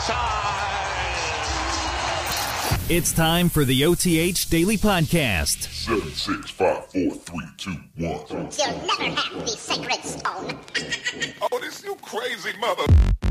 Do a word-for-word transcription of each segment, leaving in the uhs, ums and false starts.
time. It's time for the O T H Daily Podcast. Seven, six, five, four, three, two, one. You'll never have the sacred stone. Oh, this you crazy mother.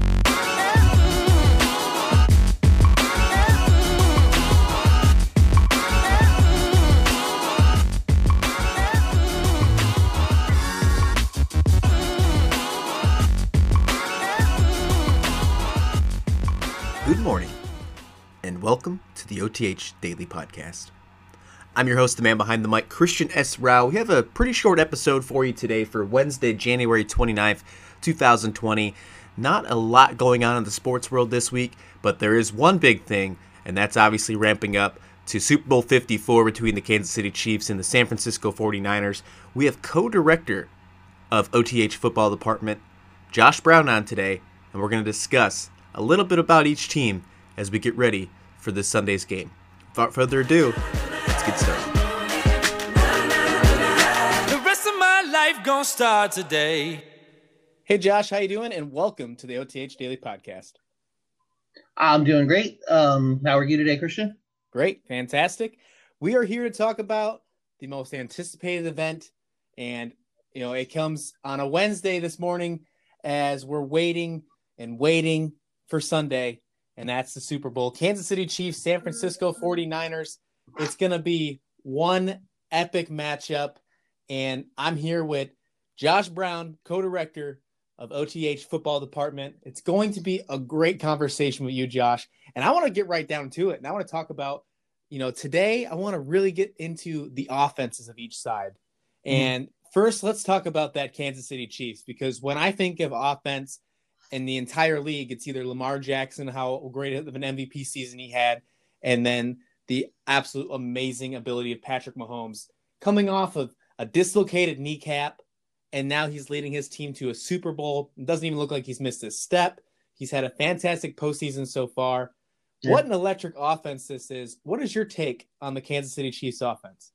Good morning, and welcome to the O T H Daily Podcast. I'm your host, the man behind the mic, Christian S. Rao. We have a pretty short episode for you today for Wednesday, January twenty-ninth, twenty twenty. Not a lot going on in the sports world this week, but there is one big thing, and that's obviously ramping up to Super Bowl fifty-four between the Kansas City Chiefs and the San Francisco forty-niners. We have co-director of O T H Football Department, Josh Brown, on today, and we're going to discuss a little bit about each team as we get ready for this Sunday's game. Without further ado, let's get started. The rest of my life gonna start today. Hey Josh, how you doing? And welcome to the O T H Daily Podcast. I'm doing great. Um, how are you today, Christian? Great, fantastic. We are here to talk about the most anticipated event, and you know it comes on a Wednesday this morning as we're waiting and waiting for Sunday, and that's the Super Bowl. Kansas City Chiefs, San Francisco forty-niners. It's going to be one epic matchup, and I'm here with Josh Brown, co-director of O T H Football Department. It's going to be a great conversation with you, Josh, and I want to get right down to it, and I want to talk about, you know, today I want to really get into the offenses of each side. Mm-hmm. And first, let's talk about that Kansas City Chiefs, because when I think of offense in the entire league, it's either Lamar Jackson, how great of an M V P season he had, and then the absolute amazing ability of Patrick Mahomes coming off of a dislocated kneecap, and now he's leading his team to a Super Bowl. It doesn't even look like he's missed a step. He's had a fantastic postseason so far. Yeah. What an electric offense this is. What is your take on the Kansas City Chiefs offense?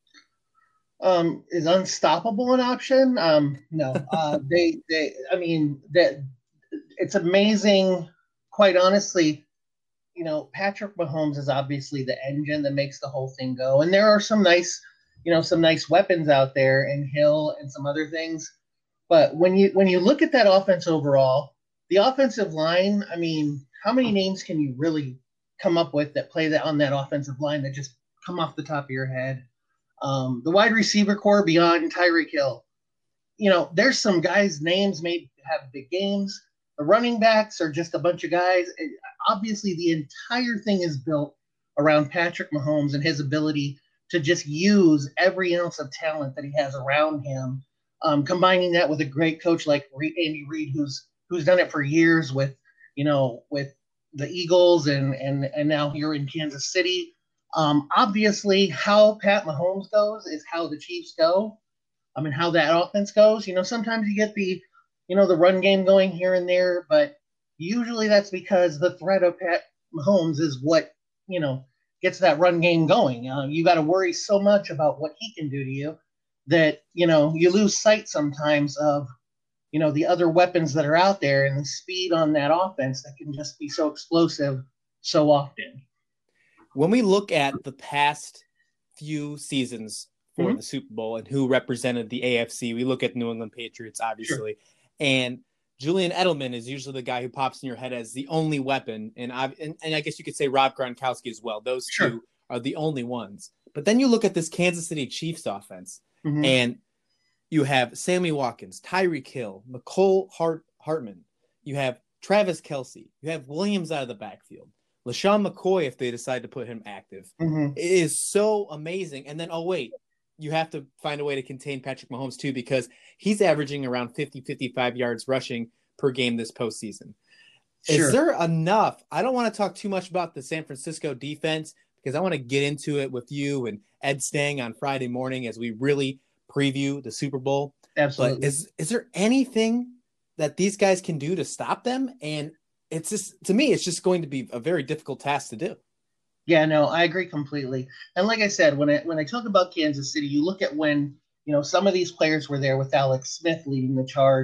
Um, is unstoppable an option? Um, no, uh, they, they, I mean, that it's amazing. Quite honestly, you know, Patrick Mahomes is obviously the engine that makes the whole thing go. And there are some nice, you know, some nice weapons out there in Hill and some other things. But when you, when you look at that offense overall, the offensive line, I mean, how many names can you really come up with that play that on that offensive line that just come off the top of your head? Um, the wide receiver core beyond Tyreek Hill, you know, there's some guys' names may have big games. The running backs are just a bunch of guys. It, obviously, the entire thing is built around Patrick Mahomes and his ability to just use every ounce of talent that he has around him, um, combining that with a great coach like Andy Reid, who's who's done it for years with, you know, with the Eagles and and and now here in Kansas City. Um, obviously, how Pat Mahomes goes is how the Chiefs go. I mean, how that offense goes. You know, sometimes you get the, you know, the run game going here and there, but usually that's because the threat of Pat Mahomes is what, you know, gets that run game going. Uh, you got to worry so much about what he can do to you that, you know, you lose sight sometimes of, you know, the other weapons that are out there and the speed on that offense that can just be so explosive so often. When we look at the past few seasons for mm-hmm. the Super Bowl and who represented the A F C, we look at New England Patriots, obviously, sure. and Julian Edelman is usually the guy who pops in your head as the only weapon, and I and, and I guess you could say Rob Gronkowski as well. Those sure. two are the only ones. But then you look at this Kansas City Chiefs offense, mm-hmm. and you have Sammy Watkins, Tyreek Hill, Mecole Hart- Hartman. You have Travis Kelce. You have Williams out of the backfield. LaShawn McCoy, if they decide to put him active. Mm-hmm. It is so amazing. And then, oh, wait, you have to find a way to contain Patrick Mahomes, too, because he's averaging around fifty, fifty-five yards rushing per game this postseason. Sure. Is there enough? I don't want to talk too much about the San Francisco defense because I want to get into it with you and Ed Stang on Friday morning as we really preview the Super Bowl. Absolutely. But is, is there anything that these guys can do to stop them? And it's just, to me, it's just going to be a very difficult task to do. Yeah, no, I agree completely. And like I said, when I, when I talk about Kansas City, you look at when, you know, some of these players were there with Alex Smith leading the charge.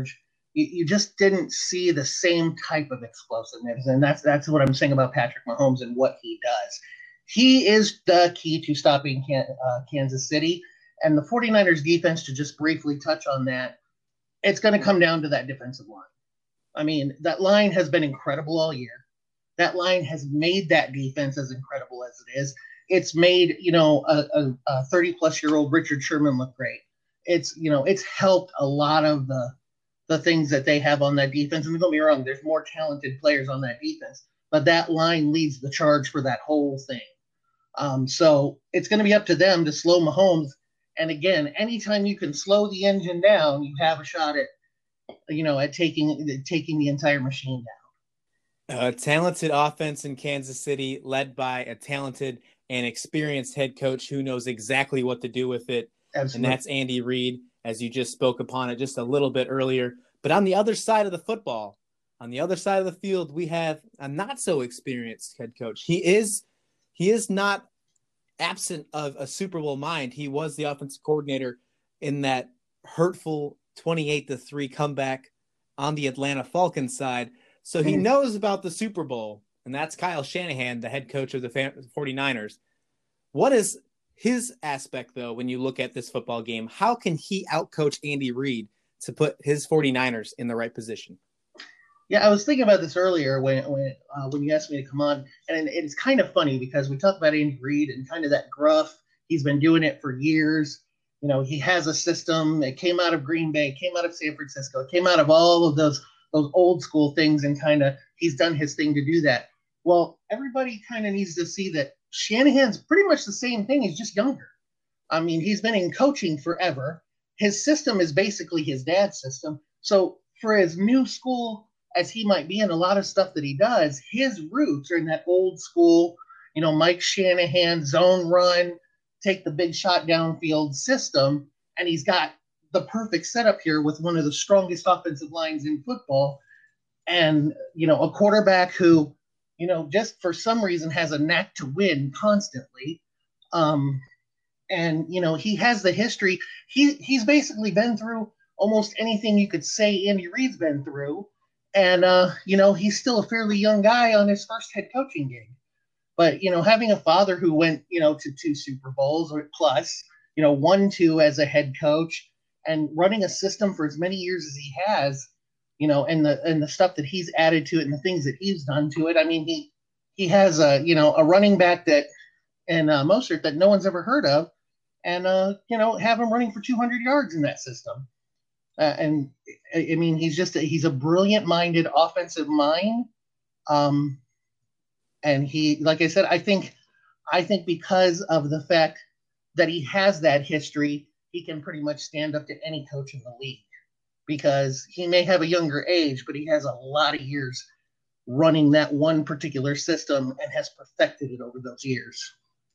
you, you just didn't see the same type of explosiveness. And that's that's what I'm saying about Patrick Mahomes and what he does. He is the key to stopping Can, uh, Kansas City. And the 49ers defense, to just briefly touch on that, it's going to come down to that defensive line. I mean, that line has been incredible all year. That line has made that defense as incredible as it is. It's made, you know, a thirty-plus-year-old Richard Sherman look great. It's, you know, it's helped a lot of the the things that they have on that defense. And don't get me wrong, there's more talented players on that defense, but that line leads the charge for that whole thing. Um, so it's going to be up to them to slow Mahomes. And again, anytime you can slow the engine down, you have a shot at, you know, at taking taking the entire machine down. A talented offense in Kansas City, led by a talented and experienced head coach who knows exactly what to do with it. Absolutely. And that's Andy Reid, as you just spoke upon it just a little bit earlier. But on the other side of the football, on the other side of the field, we have a not so experienced head coach. He is he is not absent of a Super Bowl mind. He was the offensive coordinator in that hurtful twenty-eight to three comeback on the Atlanta Falcons side. So he knows about the Super Bowl, and that's Kyle Shanahan, the head coach of the 49ers. What is his aspect, though, when you look at this football game? How can he outcoach Andy Reid to put his 49ers in the right position? Yeah, I was thinking about this earlier when when uh, when you asked me to come on, and it's kind of funny because we talk about Andy Reid and kind of that gruff. He's been doing it for years. You know, he has a system. It came out of Green Bay, came out of San Francisco, it came out of all of those those old school things, and kind of he's done his thing to do that. Well, everybody kind of needs to see that Shanahan's pretty much the same thing. He's just younger. I mean, he's been in coaching forever. His system is basically his dad's system. So for as new school as he might be in a lot of stuff that he does, his roots are in that old school, you know, Mike Shanahan zone run, take the big shot downfield system. And he's got the perfect setup here with one of the strongest offensive lines in football. And, you know, a quarterback who, you know, just for some reason has a knack to win constantly. Um, and, you know, he has the history. He He's basically been through almost anything you could say Andy Reid's been through. And, uh, you know, he's still a fairly young guy on his first head coaching gig. But, you know, having a father who went, you know, to two Super Bowls or plus, you know, won two as a head coach, and running a system for as many years as he has, you know, and the and the stuff that he's added to it and the things that he's done to it. I mean, he he has a, you know, a running back that and uh, Mostert that no one's ever heard of, and uh, you know, have him running for two hundred yards in that system. Uh, and I mean, he's just a, he's a brilliant-minded offensive mind. Um, and he, like I said, I think I think because of the fact that he has that history, he can pretty much stand up to any coach in the league, because he may have a younger age, but he has a lot of years running that one particular system and has perfected it over those years.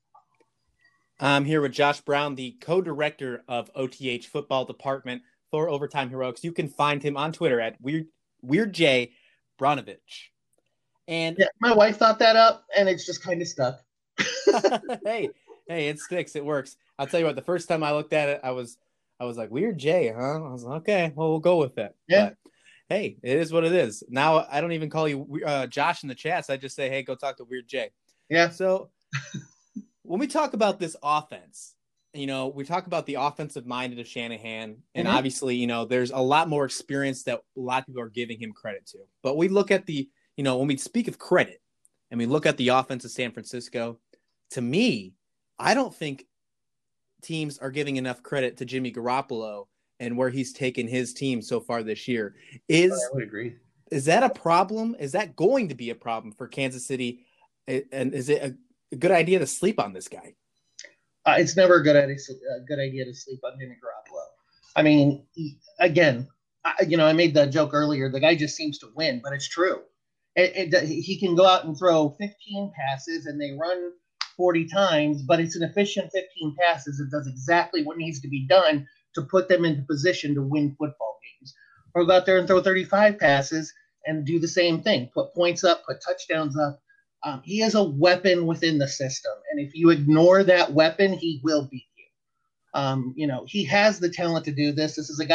I'm here with Josh Brown, the co-director of O T H Football Department for Overtime Heroics. You can find him on Twitter at Weird Weird J Bronovich. And yeah, my wife thought that up, and it's just kind of stuck. hey, hey, it sticks. It works. I'll tell you what. The first time I looked at it, I was, I was like, Weird J, huh? I was like, okay, well, we'll go with it. Yeah. But, hey, it is what it is. Now I don't even call you uh, Josh in the chats. I just say, hey, go talk to Weird J. Yeah. So when we talk about this offense, you know, we talk about the offensive minded of Shanahan, and mm-hmm. obviously, you know, there's a lot more experience that a lot of people are giving him credit to. But we look at the, you know, when we speak of credit and we look at the offense of San Francisco, to me, I don't think teams are giving enough credit to Jimmy Garoppolo and where he's taken his team so far this year. Is I would agree. Is that a problem? Is that going to be a problem for Kansas City? And is it a, a good idea to sleep on this guy? Uh, it's never a good idea, a good idea to sleep on Jimmy Garoppolo. I mean, he, again, I, you know, I made that joke earlier. The guy just seems to win, but it's true. It, it, he can go out and throw fifteen passes and they run forty times, but it's an efficient fifteen passes. It does exactly what needs to be done to put them into position to win football games. Or go out there and throw thirty-five passes and do the same thing. Put points up, put touchdowns up. Um, he is a weapon within the system. And if you ignore that weapon, he will beat you. Um, you know, he has the talent to do this. This is a guy,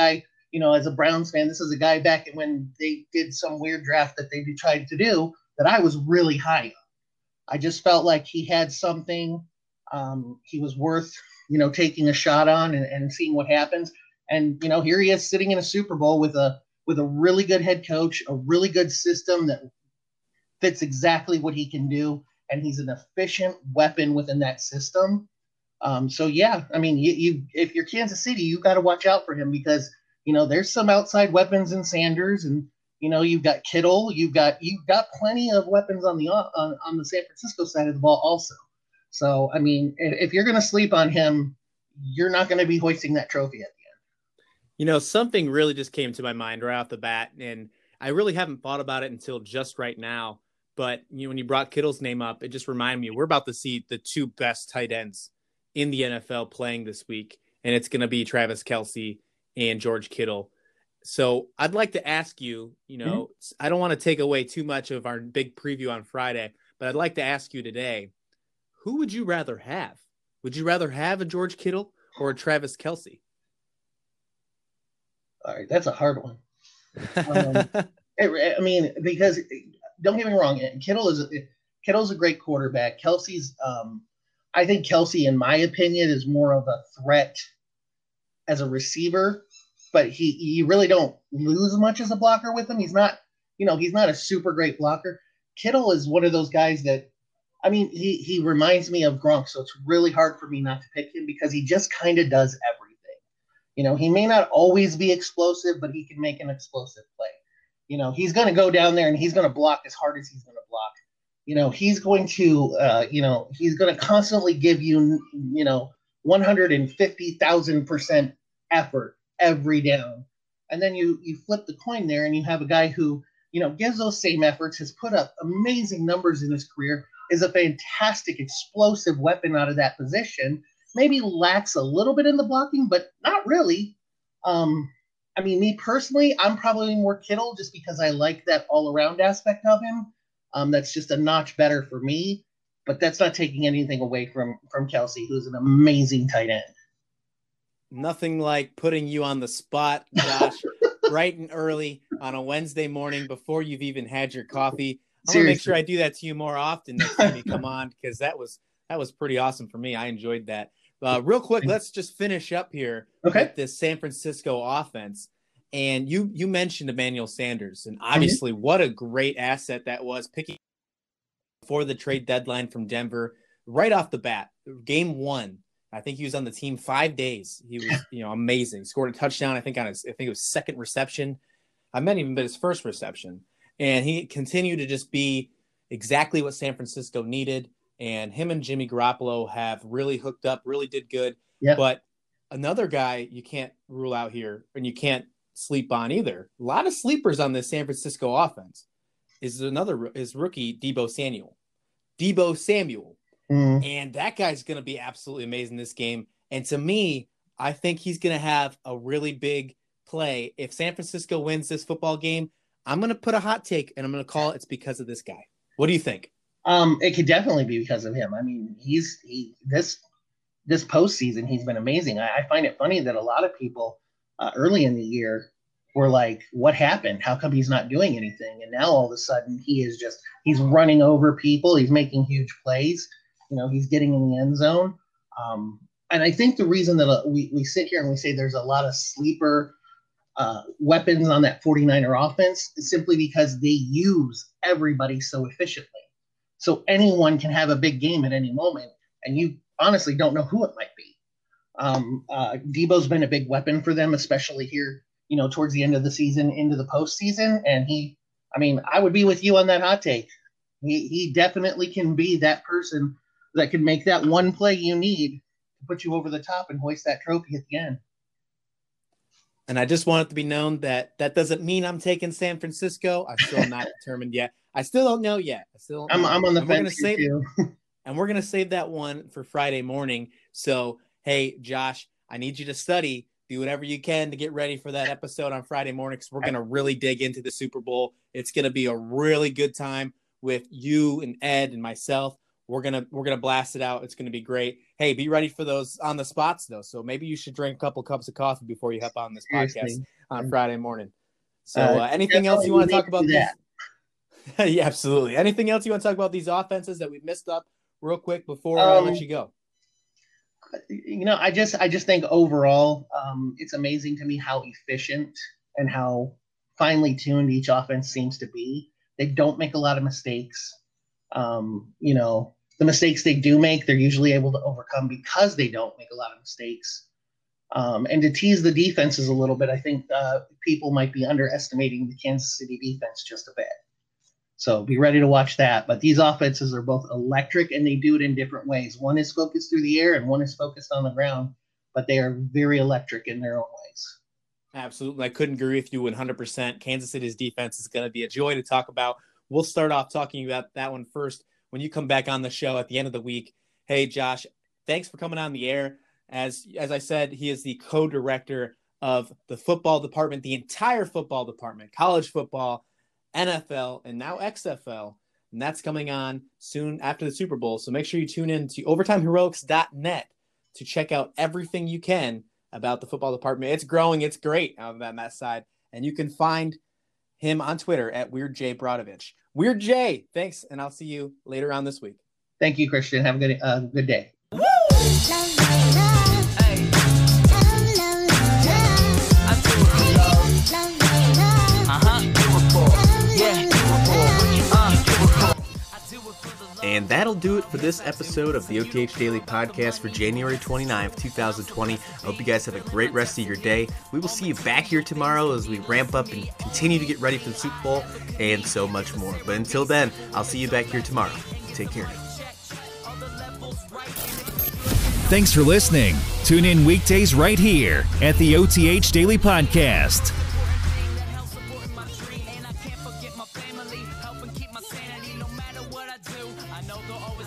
you know, as a Browns fan, this is a guy back when they did some weird draft that they tried to do that I was really high on. I just felt like he had something. Um, he was worth, you know, taking a shot on and, and seeing what happens. And, you know, here he is sitting in a Super Bowl with a with a really good head coach, a really good system that fits exactly what he can do. And he's an efficient weapon within that system. Um, so, yeah, I mean, you, you if you're Kansas City, you got to watch out for him because, you know, there's some outside weapons in Sanders and, you know, you've got Kittle, you've got you've got plenty of weapons on the on, on the San Francisco side of the ball also. So, I mean, if you're going to sleep on him, you're not going to be hoisting that trophy at the end. You know, something really just came to my mind right off the bat, and I really haven't thought about it until just right now. But you know, when you brought Kittle's name up, it just reminded me we're about to see the two best tight ends in the N F L playing this week, and it's going to be Travis Kelce and George Kittle. So I'd like to ask you, you know, mm-hmm. I don't want to take away too much of our big preview on Friday, but I'd like to ask you today, who would you rather have? Would you rather have a George Kittle or a Travis Kelce? All right, that's a hard one. Um, I mean, because don't get me wrong, Kittle is a, Kittle's a great quarterback. Kelce's, um, I think Kelce, in my opinion, is more of a threat as a receiver, but he you really don't lose much as a blocker with him. He's not, you know, he's not a super great blocker. Kittle is one of those guys that, I mean, he he reminds me of Gronk, so it's really hard for me not to pick him because he just kind of does everything. You know, he may not always be explosive, but he can make an explosive play. You know, he's going to go down there and he's going to block as hard as he's going to block. You know, he's going to, uh, you know, he's going to constantly give you, you know, one hundred fifty thousand percent effort every down. And then you you flip the coin there and you have a guy who, you know, gives those same efforts, has put up amazing numbers in his career, is a fantastic explosive weapon out of that position, maybe lacks a little bit in the blocking, but not really. Um, I mean, me personally, I'm probably more Kittle just because I like that all-around aspect of him. Um, that's just a notch better for me, but that's not taking anything away from, from Kelce, who's an amazing tight end. Nothing like putting you on the spot, Josh, bright and early on a Wednesday morning before you've even had your coffee. I want to make sure I do that to you more often next time you come on, because that was that was pretty awesome for me. I enjoyed that. Uh, real quick, let's just finish up here okay. with this San Francisco offense. And you you mentioned Emmanuel Sanders, and obviously mm-hmm. what a great asset that was, picking before the trade deadline from Denver right off the bat. Game one, I think he was on the team five days. He was, you know, amazing. Scored a touchdown, I think, on his, I think it was second reception. I meant even but his first reception. And he continued to just be exactly what San Francisco needed. And him and Jimmy Garoppolo have really hooked up, really did good. Yeah. But another guy you can't rule out here, and you can't sleep on either. A lot of sleepers on this San Francisco offense is another is rookie Deebo Samuel. Deebo Samuel. Mm. And that guy's going to be absolutely amazing this game. And to me, I think he's going to have a really big play. If San Francisco wins this football game, I'm going to put a hot take, and I'm going to call it it's because of this guy. What do you think? Um, it could definitely be because of him. I mean, he's he this this postseason, he's been amazing. I, I find it funny that a lot of people uh, early in the year were like, what happened? How come he's not doing anything? And now all of a sudden he is just, he's running over people. He's making huge plays. You know, he's getting in the end zone. Um, and I think the reason that uh, we, we sit here and we say there's a lot of sleeper uh, weapons on that 49er offense is simply because they use everybody so efficiently. So anyone can have a big game at any moment, and you honestly don't know who it might be. Um, uh, Deebo's been a big weapon for them, especially here, you know, towards the end of the season into the postseason. And he, I mean, I would be with you on that hot take. He he definitely can be that person that can make that one play you need to put you over the top and hoist that trophy at the end. And I just want it to be known that that doesn't mean I'm taking San Francisco. I'm still not determined yet. I still don't know yet. I still I'm, I'm on the and fence we're gonna save, too. And we're going to save that one for Friday morning. So, hey, Josh, I need you to study. Do whatever you can to get ready for that episode on Friday morning, because we're going to really dig into the Super Bowl. It's going to be a really good time with you and Ed and myself. We're going to we're gonna blast it out. It's going to be great. Hey, be ready for those on the spots, though. So maybe you should drink a couple cups of coffee before you hop on this podcast. on Friday morning. So Uh, uh, anything else you want to talk about? do that. These... yeah, absolutely. Anything else you want to talk about these offenses that we missed up real quick before I Um, let you go? You know, I just I just think overall, um, it's amazing to me how efficient and how finely tuned each offense seems to be. They don't make a lot of mistakes. Um, you know, the mistakes they do make, they're usually able to overcome because they don't make a lot of mistakes. Um, and to tease the defenses a little bit, I think uh, people might be underestimating the Kansas City defense just a bit. So be ready to watch that. But these offenses are both electric, and they do it in different ways. One is focused through the air, and one is focused on the ground. But they are very electric in their own ways. Absolutely. I couldn't agree with you one hundred percent. Kansas City's defense is going to be a joy to talk about. We'll start off talking about that one first when you come back on the show at the end of the week. Hey, Josh, thanks for coming on the air. As, as I said, he is the co-director of the football department, the entire football department, college football, N F L, and now X F L. And that's coming on soon after the Super Bowl. So make sure you tune in to overtime heroics dot net to check out everything you can about the football department. It's growing. It's great on that, that side. And you can find him on Twitter at Weird J Brodovich. Weird J, thanks. And I'll see you later on this week. Thank you, Christian. Have a good, uh, good day. And that'll do it for this episode of the O T H Daily Podcast for January twenty-ninth, twenty twenty. I hope you guys have a great rest of your day. We will see you back here tomorrow as we ramp up and continue to get ready for the Super Bowl and so much more. But until then, I'll see you back here tomorrow. Take care. Thanks for listening. Tune in weekdays right here at the O T H Daily Podcast. I know the